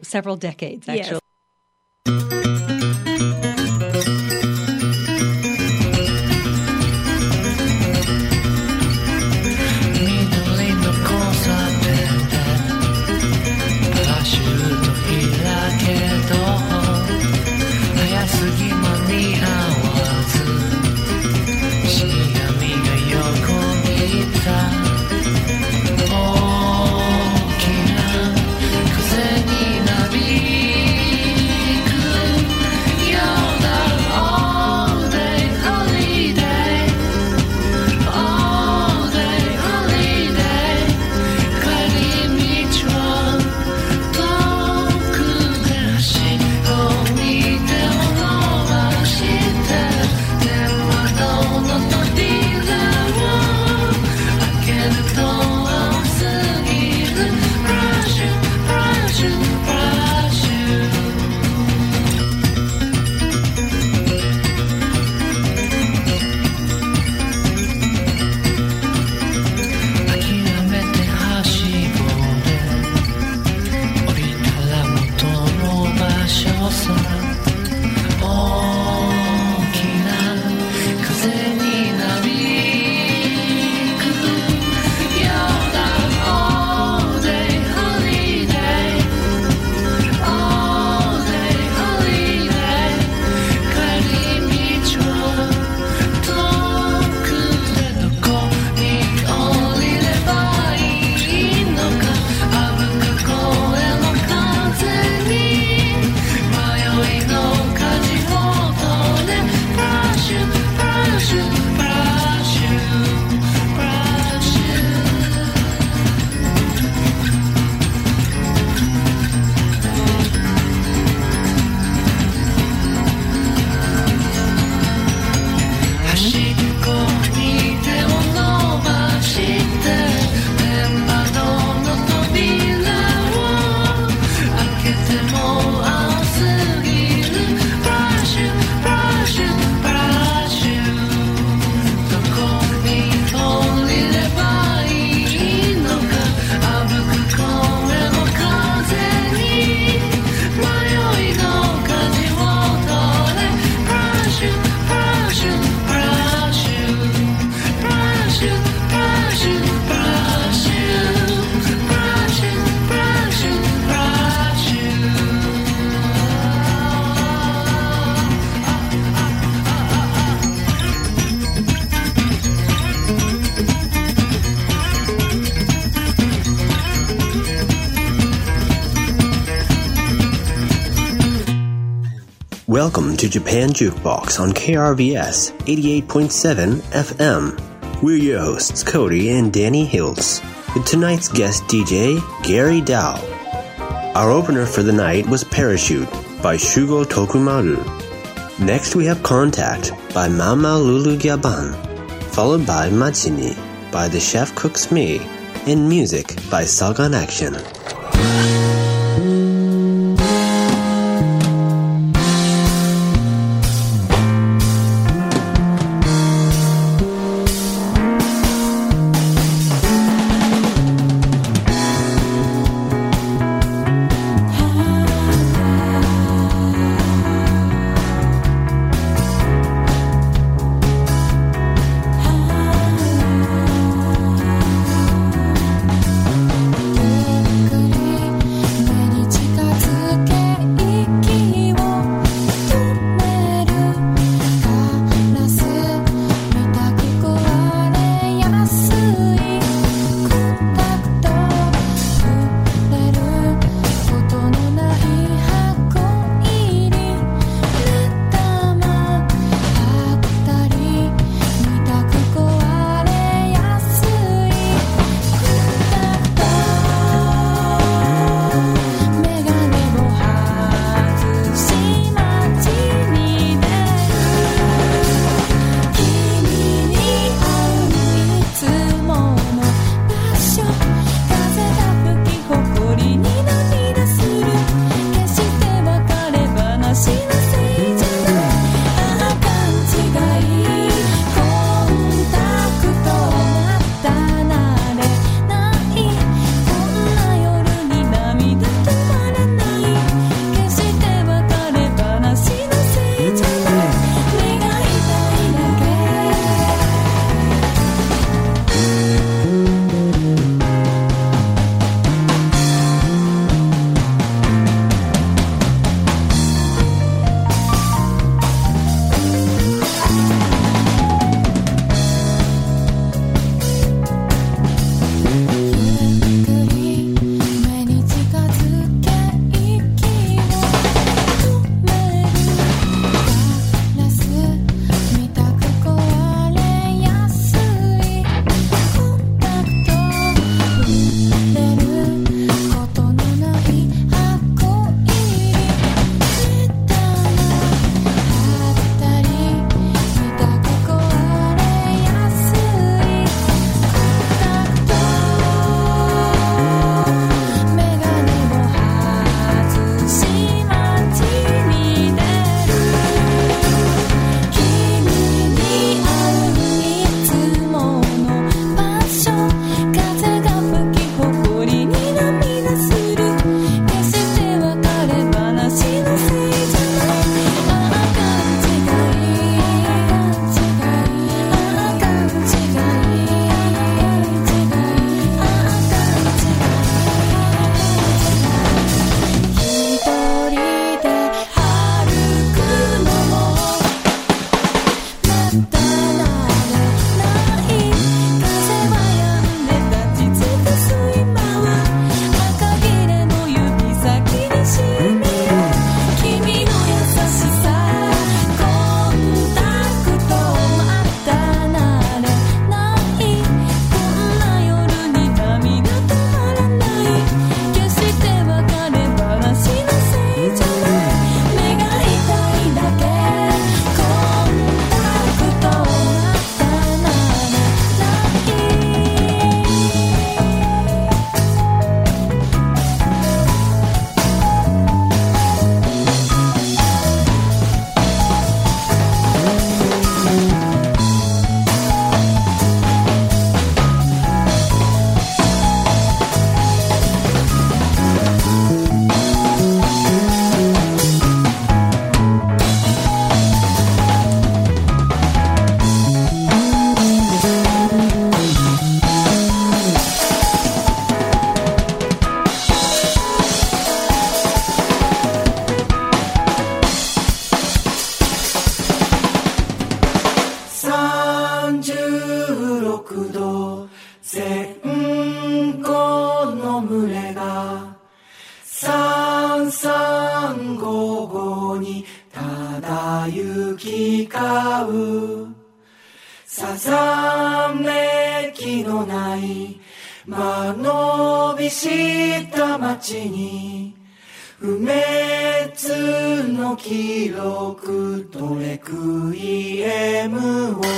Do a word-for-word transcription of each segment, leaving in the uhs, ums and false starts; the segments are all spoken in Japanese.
several decades, actually. Yes. 'Welcome to Japan Jukebox on K R V S eighty-eight point seven F M. We're your hosts, Cody and Danny Hills, with tonight's guest D J, Gary Dow. Our opener for the night was Parachute by Shugo Tokumaru. Next we have Contact by Mama Lulu Gyaban, followed by Machini by The Chef Cooks Me, and music by Sagan Action. 行き交うさざめきのない間延びした街に不滅の記録とレクイエムを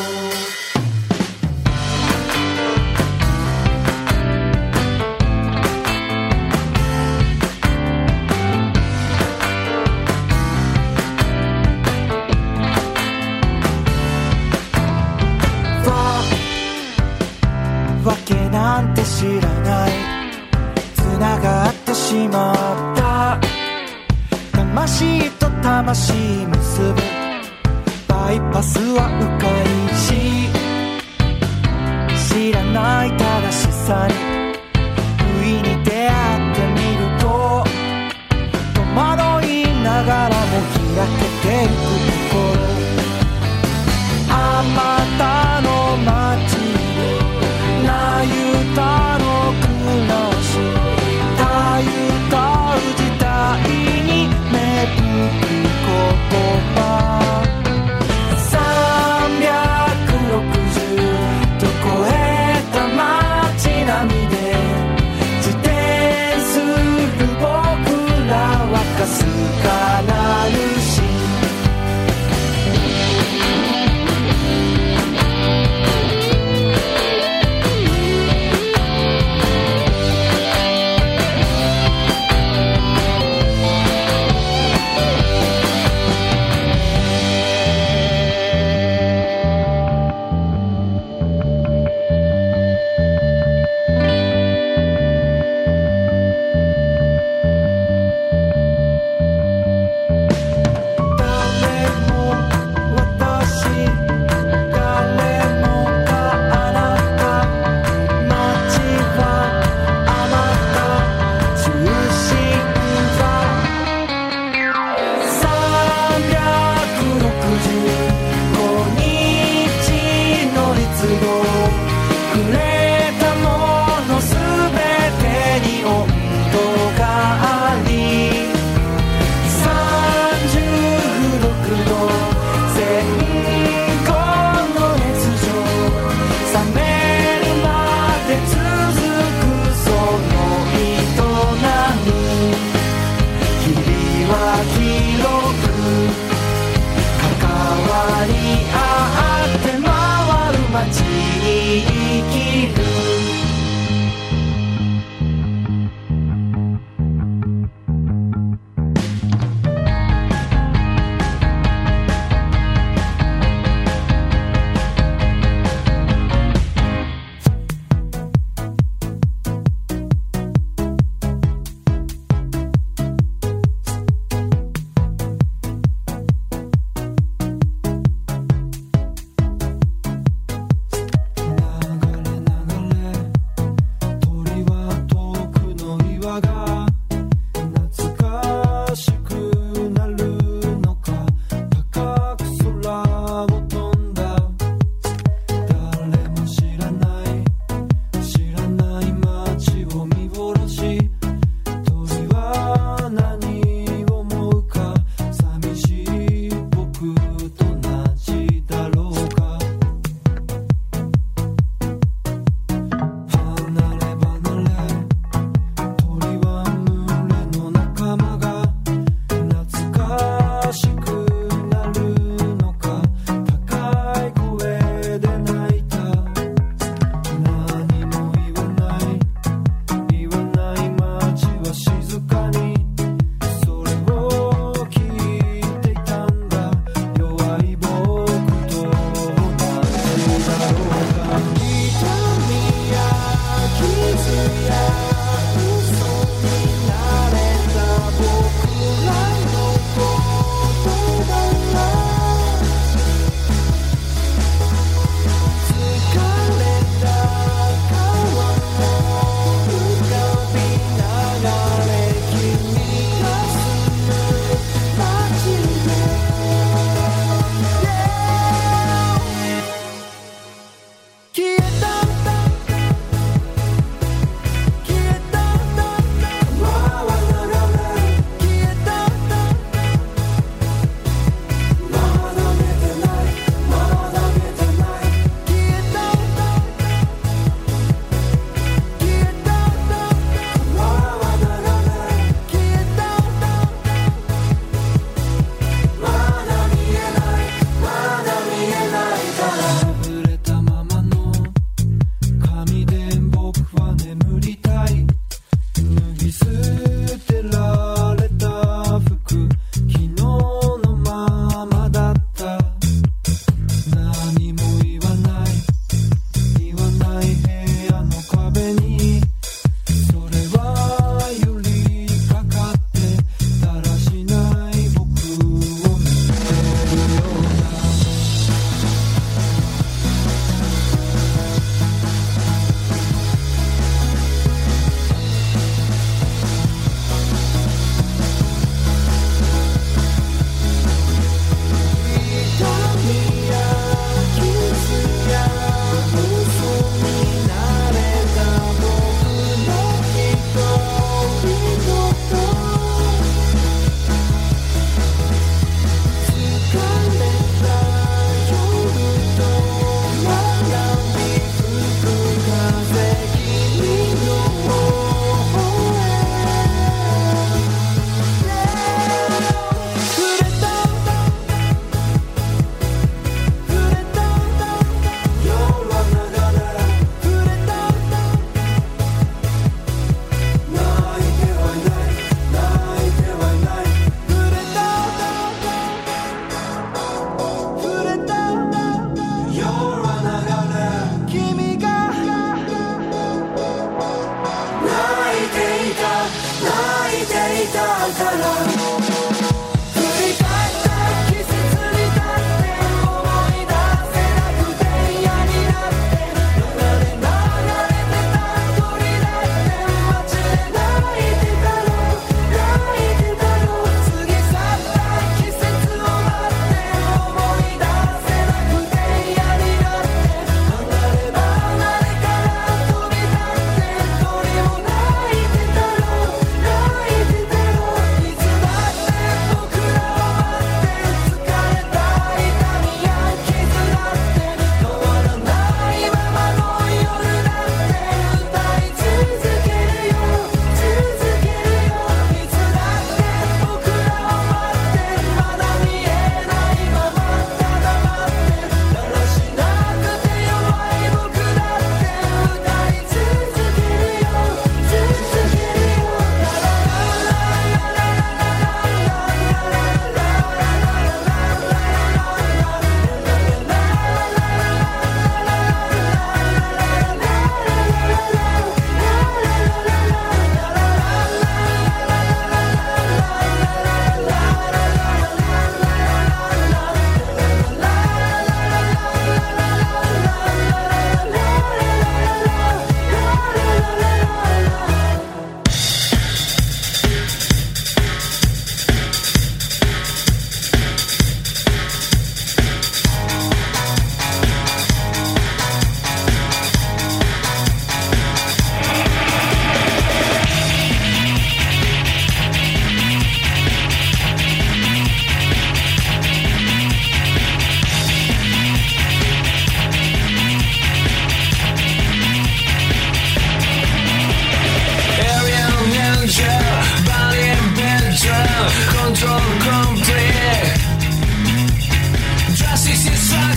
わけなんて知らない繋がってしまった魂と魂結ぶバイパスは迂回し知らない正しさに不意に出会ってみると戸惑いながらも開けていく心あまたの街なゆたの暮らしたゆたう時代に芽吹く言葉さんびゃくろくじゅう度超えた街並みで自転する僕らはかすかなるし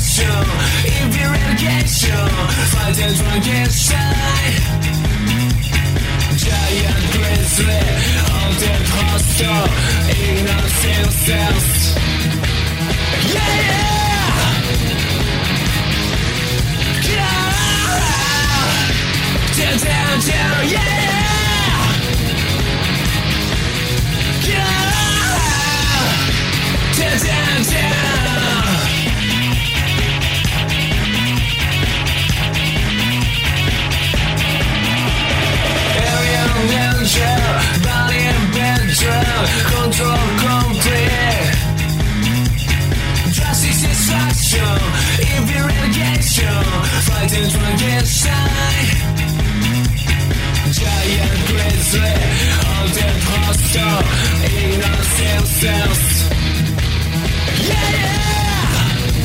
satisfaction, irrigation, fight and Frankenstein. Giant grizzly, undead hostile, ignorant cells. Yeah, yeah! Down, down, down, yeah! Down, down, down. Area ninja, body and bedroom, control complete. Drastic distraction, irrigation, fighting Frankenstein. Giant grizzly, undead hostile, ignorant cells. Yeah, yeah!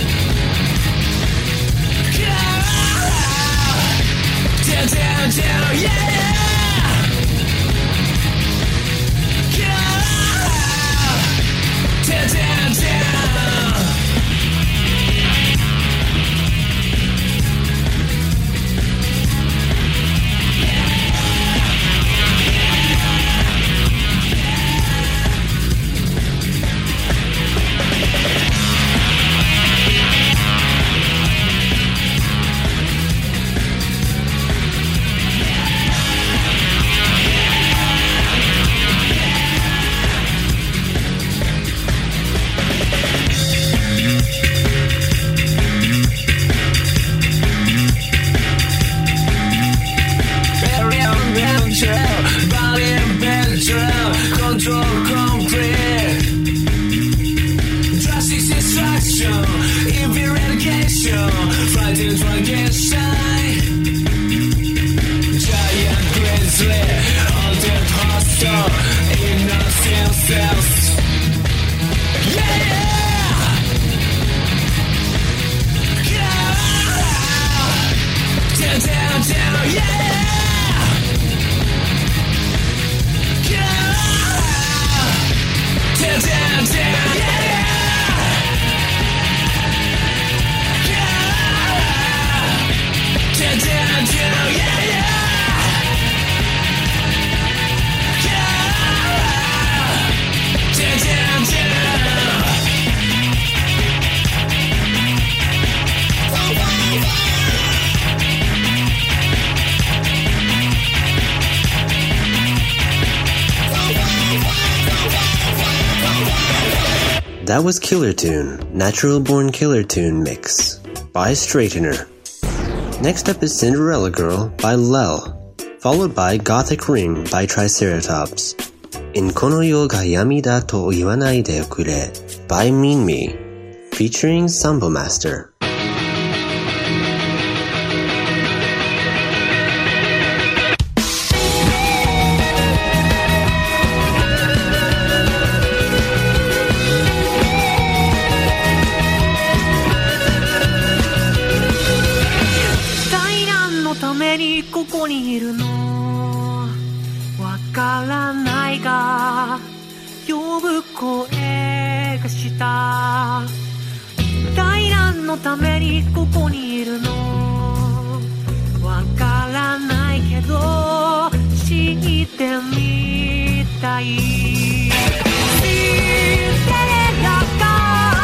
Down, down, down, yeah! Down, down, down. Body and bedroom, control complete. Drastic distraction, irrigation, fighting Frankenstein. Giant grizzly, undead hostile, ignorant cells. Yeah, yeah! Down, down, down, yeah! Down, down, down, yeah! Down, down, down, yeah! Down, down, down. That was Killer Tune, Natural Born Killer Tune Mix by Straightener. Next up is Cinderella Girl by Lel, followed by Gothic Ring by Triceratops. In Kono yo ga yami da to iwanai de kure by Mean Me, featuring Sambo Master. ここにいるのわからないが呼ぶ声がした一体何のためにここにいるのわからないけど知ってみたいシンデレラか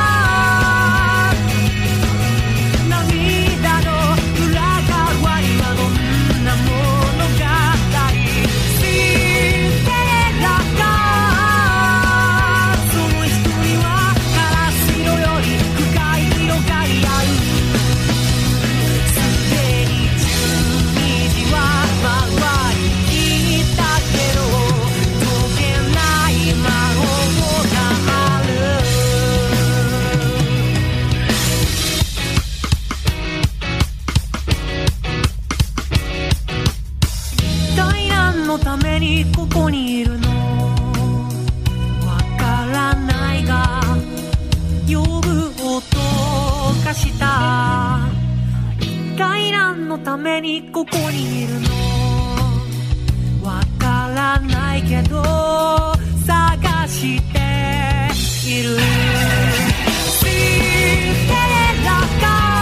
ためにここにいるのわからないが呼ぶ音がした一体何のためにここにいるのわからないけど探しているシンデレラか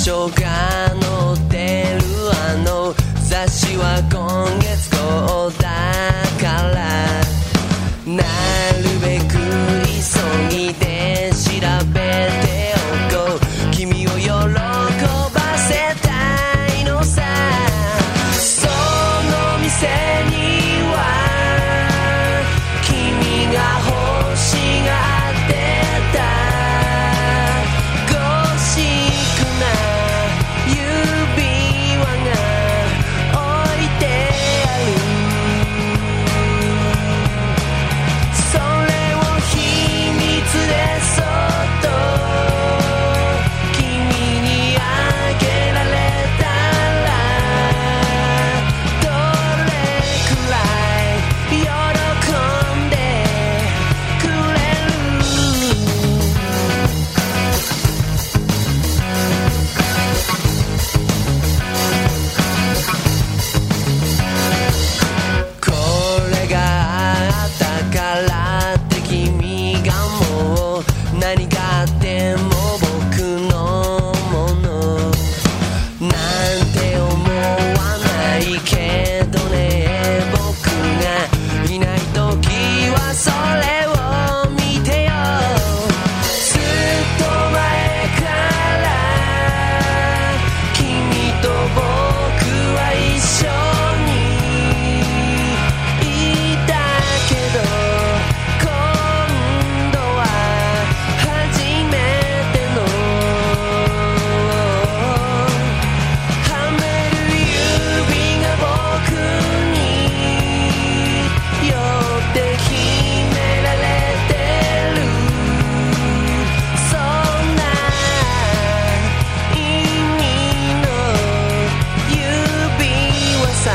書が載ってるあの雑誌は今月号だからなるべく急ぎで調べておこう君を喜ばせたいのさその店には君が欲しがってたゴシックな指輪が置いてあるそれを秘密でそっと君にあげられたらどれくらい喜んでくれるこれがあったからって君がもう何があっても僕のものなんて思わないけどね僕がいない時はそれを見てよずっと前から君と僕は一緒にいたけど今度は初めてのはめる指が僕によって決められてるそんな意味の指輪さ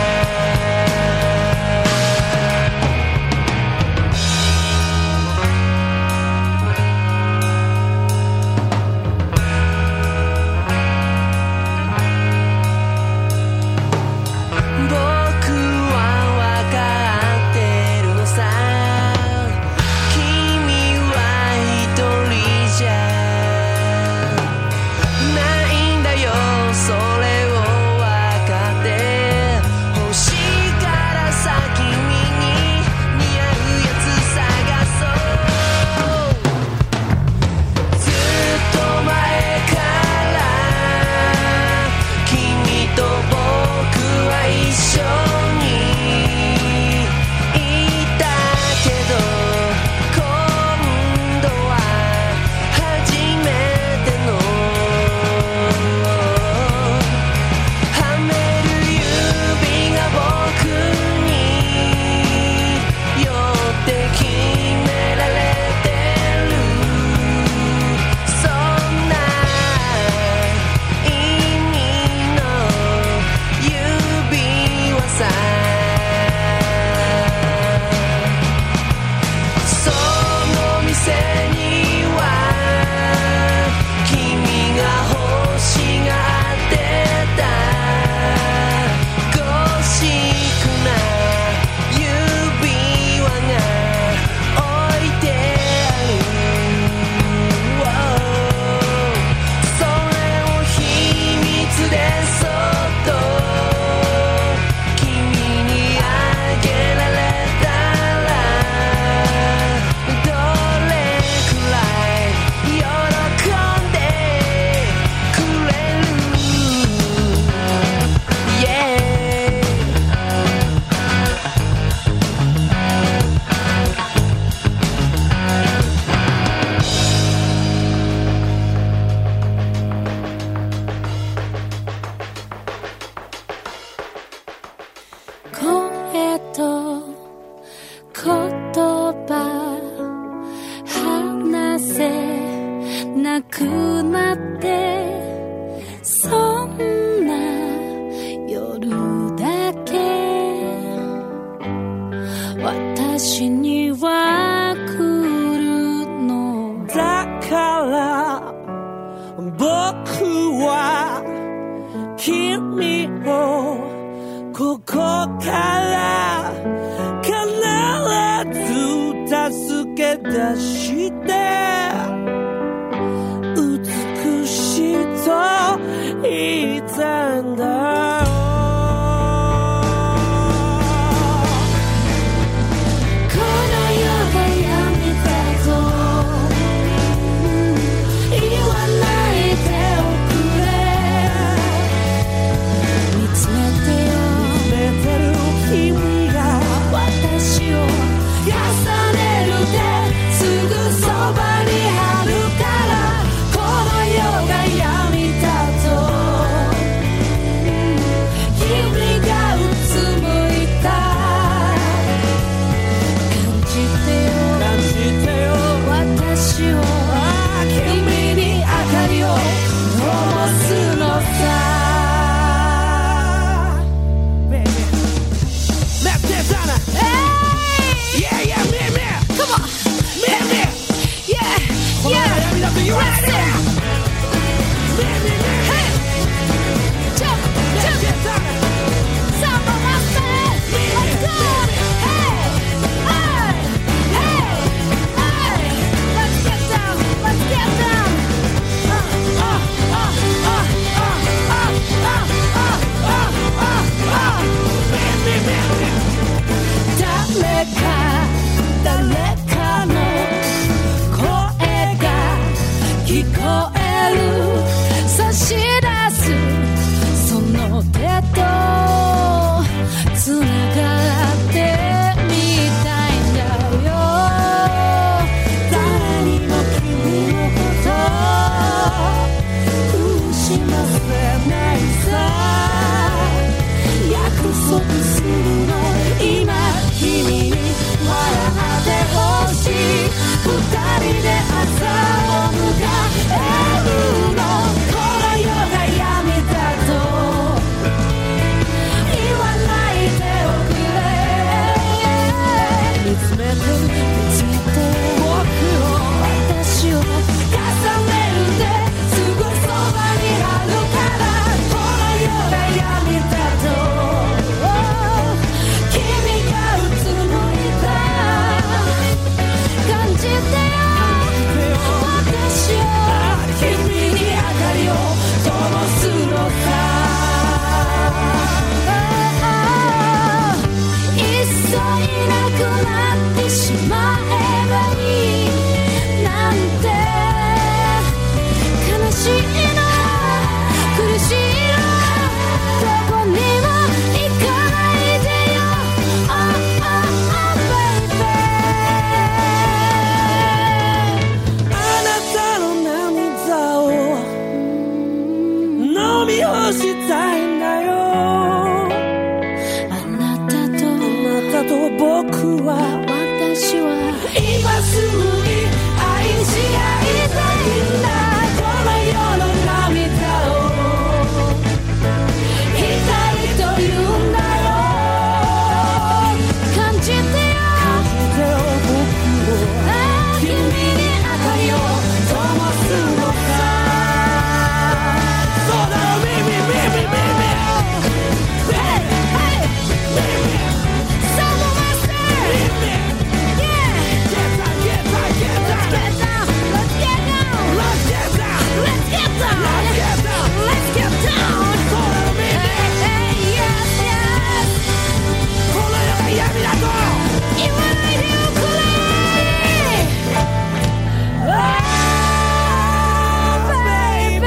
僕は分かってるのさ君は一人じゃないんだよそれを分かって欲しいからさ君に似合うやつ探そうずっと前から君と僕は一緒にいたけど今度は初めてのはめる指が僕によって決められてるそんな意味の指輪さその店には君が欲しがってたゴシックな指輪が置いてあるそれを秘密でそっと君にあげられたらどれくらい喜んでくれる Yeah声と言葉話せなくなってそんな夜だけ私には来るのだから僕は君をここから必ず助け出して美しいとたんだよ。この世が闇だぞ、言わないでおくれ。見つめてよ、見つめてる君が私を重ねるですぐそばにあるから、この世が闇だぞ、君がうつむいた。感じてよ、感じてよ、私を、君に明かりを灯すのさ。Let's get down. Hey! Yeah, yeah, me, me. Come on. Me, me. Yeah, yeah. Let's it. Me, me, me. Hey. Jump, jump. Let's get down. Samba master. Let's go. Hey, hey, hey, hey. Let's get down. Let's get down. Uh, uh, uh, uh, uh, uh, uh, uh, uh, uh, uh. Me, me, me, me.誰か誰かの声が聞こえる、差し出すその手とつながってみたいんだよ。誰にも君のこと苦しませないさ、約束するの今君に笑ってほしい。二人で朝を迎えるの、この世が闇だと言わないでおくれ。見つめて見つめて僕を、私を重ねるですぐそばにあるから、この世が闇だと君がうつむいた。感じてよ、私を、君に明かりを灯すのさ。いっそいなくなってしまえばいいなんて、悲しいの苦しいのどこにも行かないでよ。Oh, oh, oh, baby。 あなたの涙を飲み干したいんだよ。あなたと、あなたと僕は、私は今すぐに愛し合いたいんだ。この世の涙を光と言うんだよ。感じてよ、感じてよ僕を、君に明かりを灯すのさ。そうだよ、ミミミミミミ。Hey, hey, Mimi. Samba master. Mimi. Yeah. Get down, get down, get down. Let's get down. Let's get down. Let's get down. Let's get down. Let's get down. Let's get down. そうだよ、ミミ。Hey, hey, yes, yes. この世が闇だと言わないでおくれ。Oh, baby.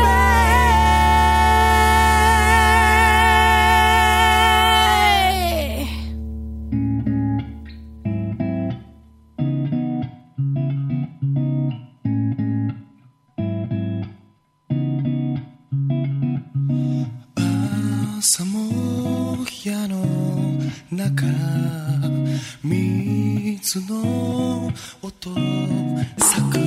朝も部屋の中、水の音咲く。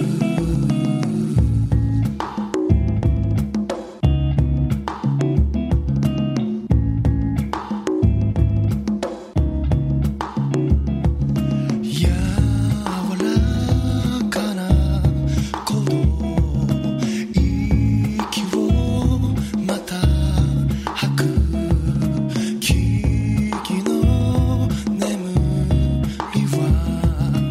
柔らかな鼓動、息をまた吐く。木々の眠りは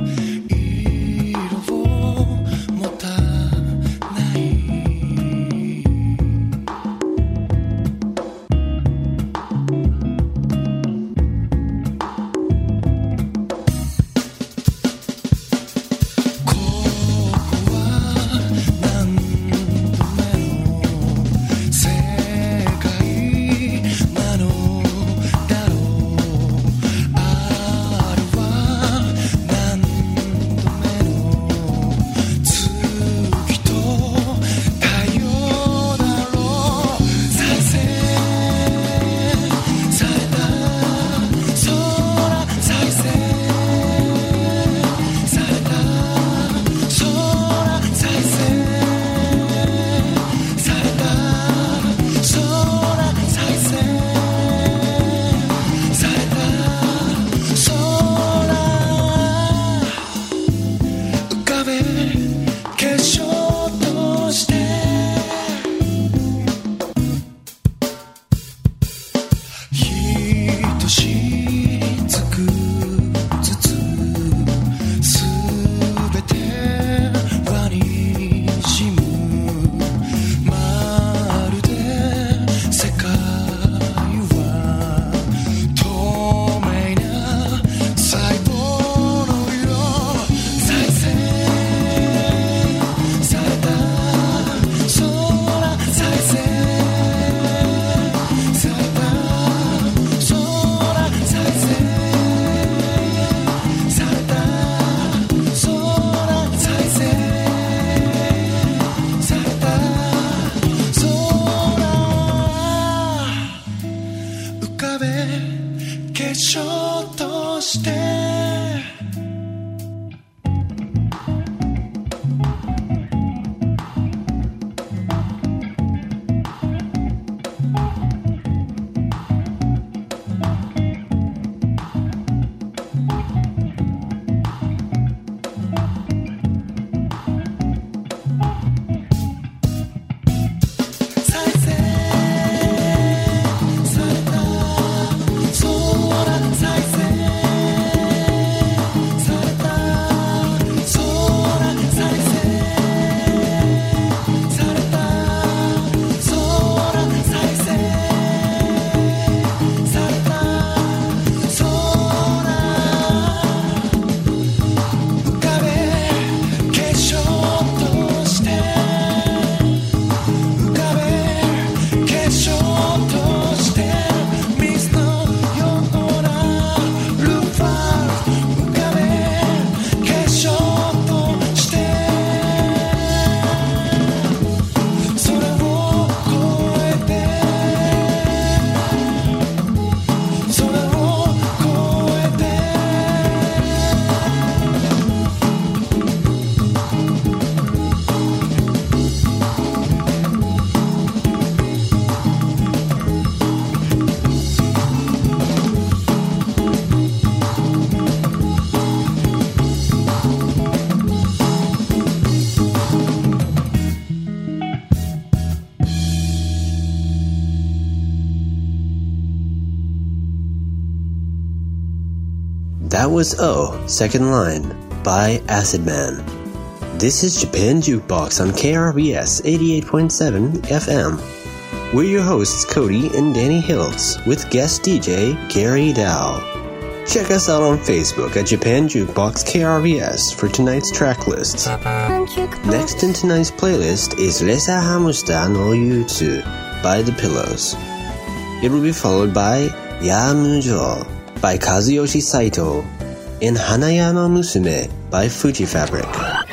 That was O, Second Line, by Acid Man. This is Japan Jukebox on K R B S eighty-eight point seven F M. We're your hosts, Cody and Danny Hiltz, with guest D J Gary Dow. Check us out on Facebook at Japan Jukebox K R B S for tonight's track list. Next in tonight's playlist is Resa Hammersta no Yutsu by The Pillows. It will be followed by Ya Mujo by Kazuyoshi Saito and Hanaya no Musume by Fuji Fabric.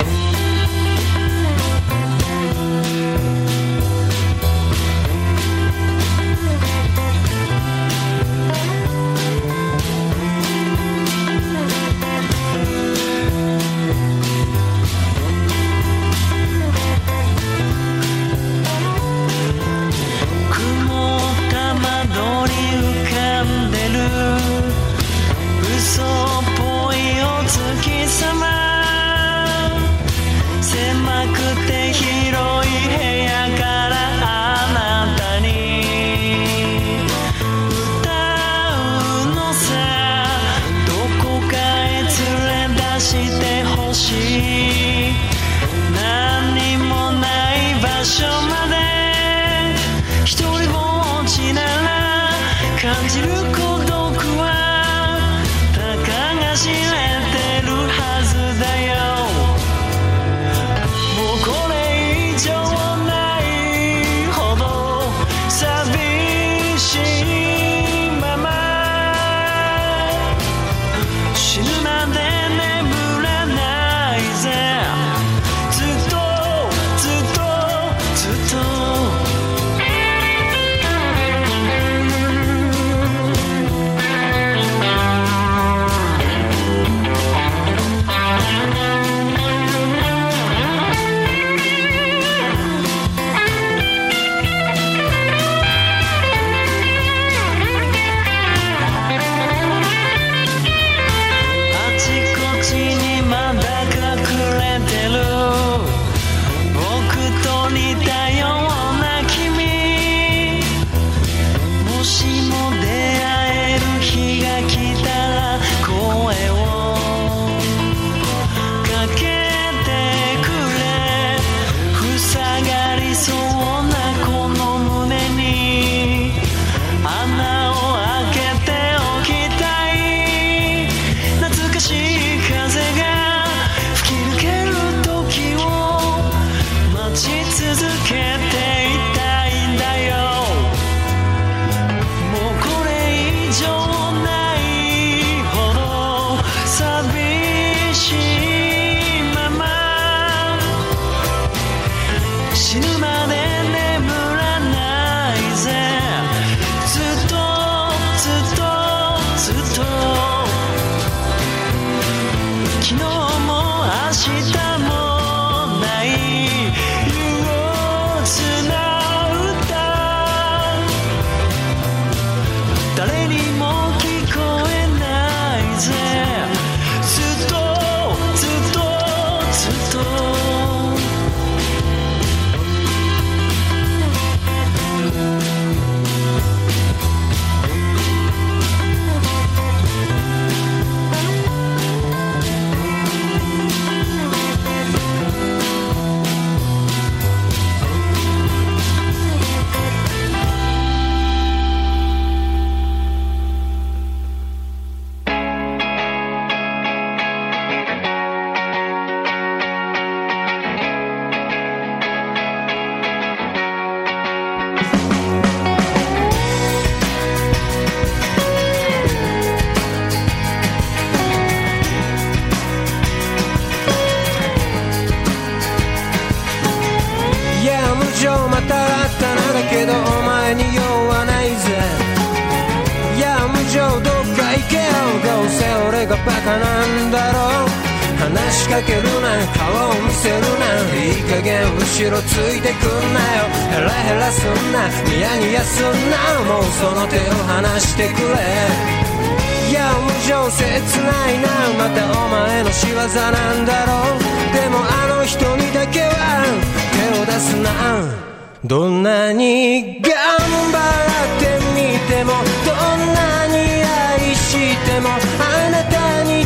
けどお前に用はないぜ。いや無情どっか行けよ、どうせ俺がバカなんだろう。話しかけるな、顔を見せるな、いい加減後ろついてくんなよ。ヘラヘラすんな、ニヤニヤすんな、もうその手を離してくれ。いや無情切ないな、またお前の仕業なんだろう。でもあの人にだけは手を出すな。どんなに頑張ってみても、どんなに愛しても、あなたに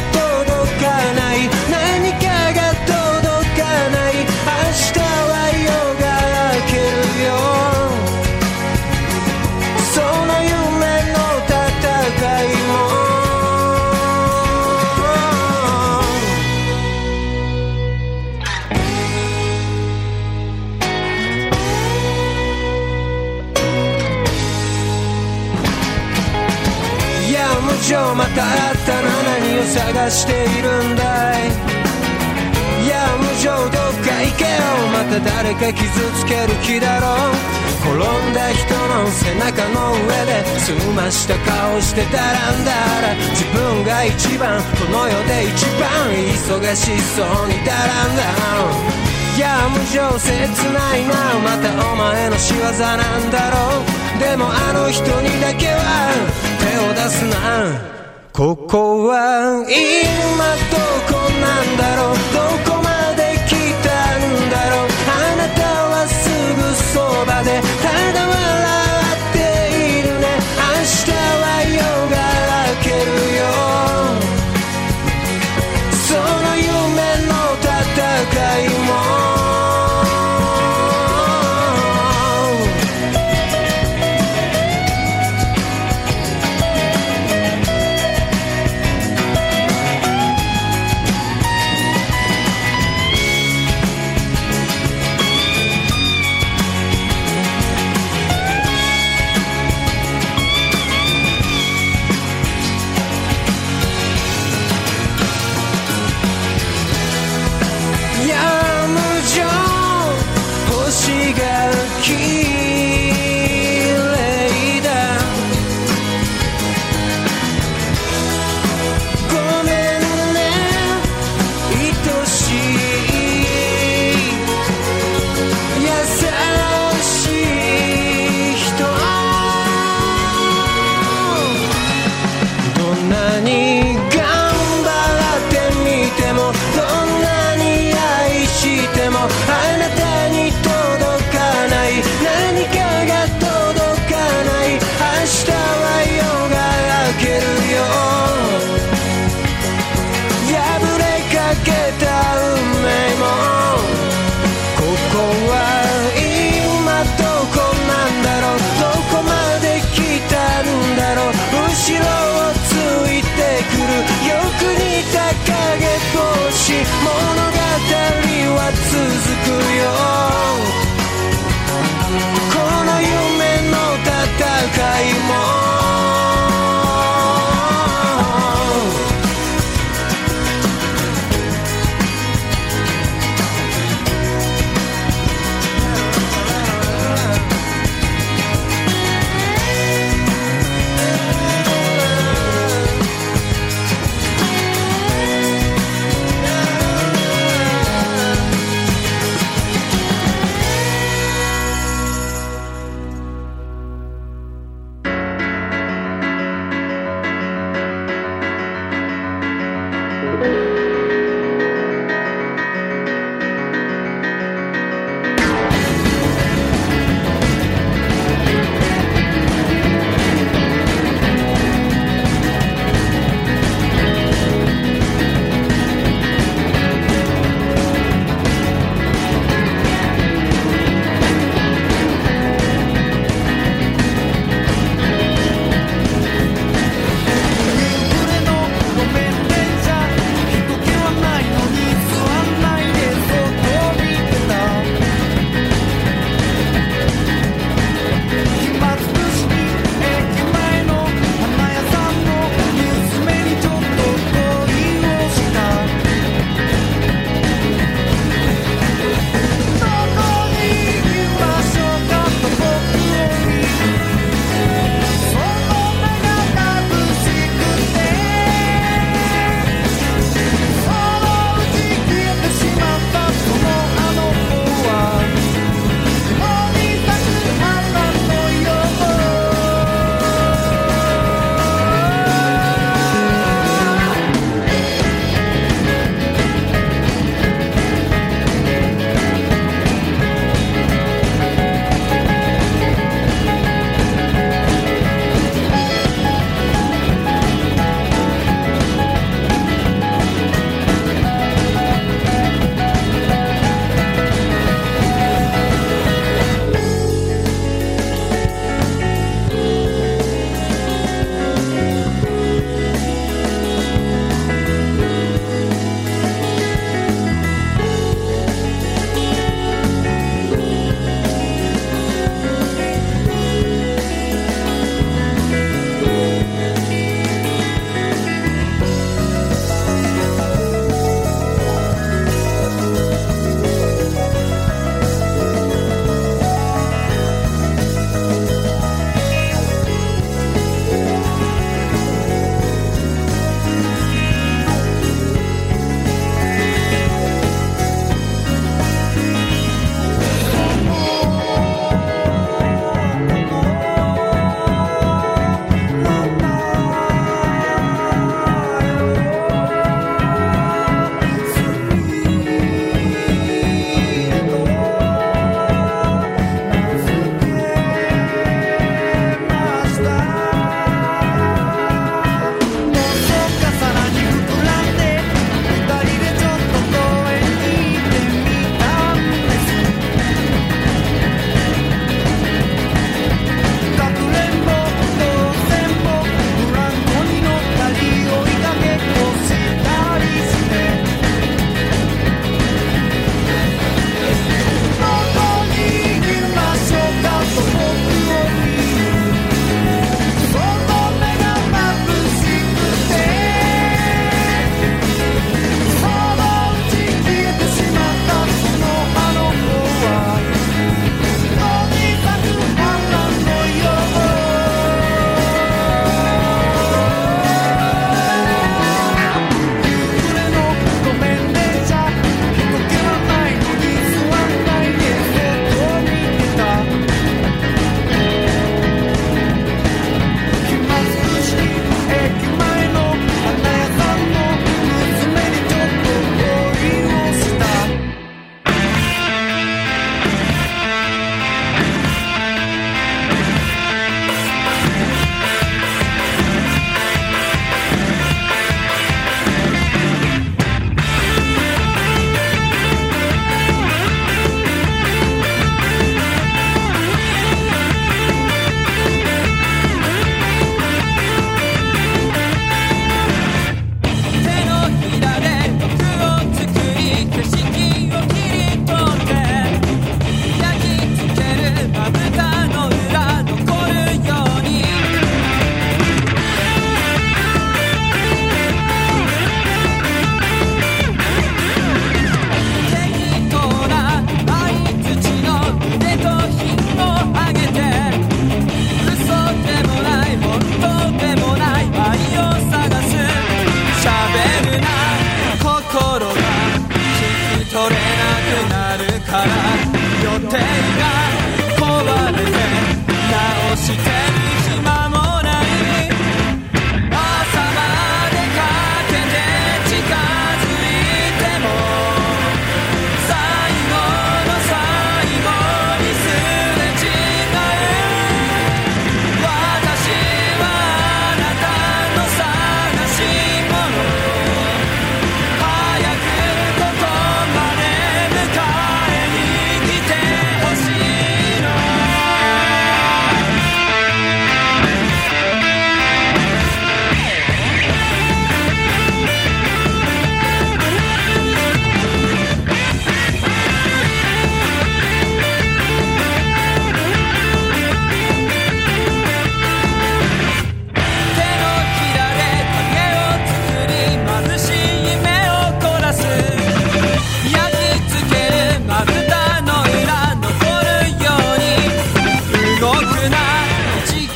情また新たな何を探しているんだい。いや無情どっか行けよ、また誰か傷つける気だろう。転んだ人の背中の上でつました顔してたらんだら、自分が一番この世で一番忙しそうにたらんだ。いや無情切ないな、またお前の仕業なんだろう。でもあの人にだけは手を出すな。ここは今どこなんだろう、どこまで来たんだろう。あなたはすぐそばでただ笑っているね。明日は夜が明けるよ、その夢の戦いも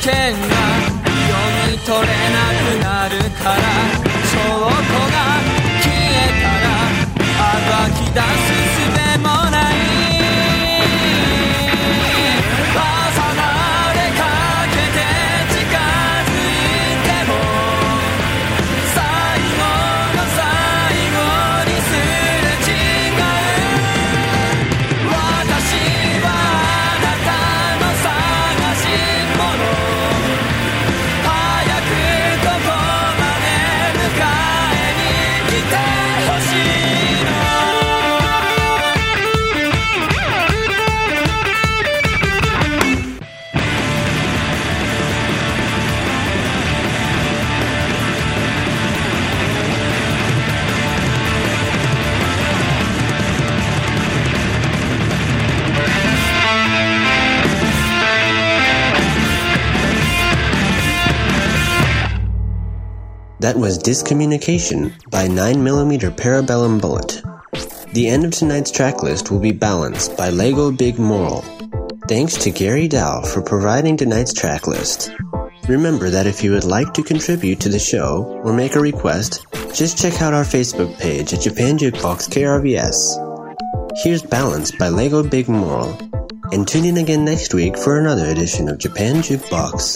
件が読み取れなくなるから証拠が消えたら暴き出す術もない重なれかけて近づいても最後の最後にすれ違う私はあなたの探し物早くここまで迎えに来てほしいの That was Discommunication by nine millimeter Parabellum Bullet. The end of tonight's track list will be balanced by Lego Big Moral. Thanks to Gary Dow for providing tonight's track list. Remember that if you would like to contribute to the show or make a request, just check out our Facebook page at Japan Jukebox K R V S. Here's Balance by Lego Big Moral. And tune in again next week for another edition of Japan Jukebox.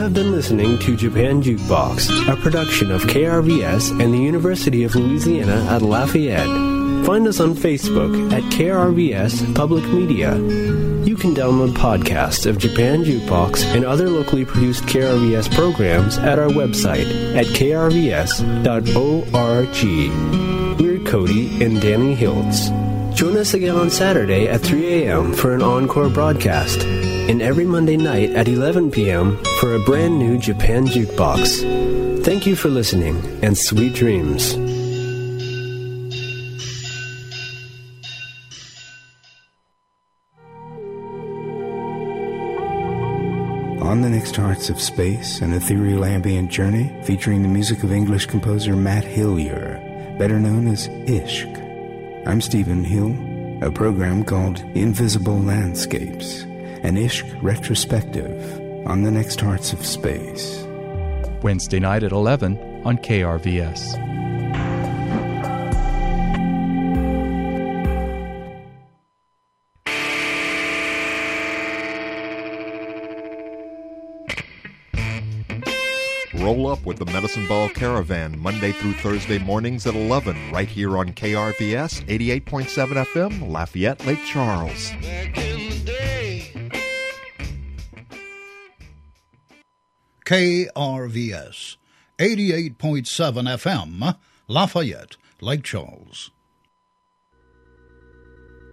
have been listening to Japan Jukebox, a production of K R V S and the University of Louisiana at Lafayette. Find us on Facebook at K R V S Public Media. You can download podcasts of Japan Jukebox and other locally produced K R V S programs at our website at k r v s dot org. We're Cody and Danny Hiltz. Join us again on Saturday at three a.m. for an encore broadcast, and every Monday night at eleven p.m. for a brand new Japan Jukebox. Thank you for listening, and sweet dreams. On the Next Hearts of Space, an ethereal ambient journey featuring the music of English composer Matt Hillier, better known as Ishq. I'm Stephen Hill, a program called Invisible Landscapes, an Ishq retrospective on the Next Hearts of Space. Wednesday night at eleven on K R V S. Roll up with the Medicine Ball Caravan Monday through Thursday mornings at eleven right here on K R V S eighty-eight point seven F M, Lafayette, Lake Charles. K R V S eighty-eight point seven F M, Lafayette, Lake Charles.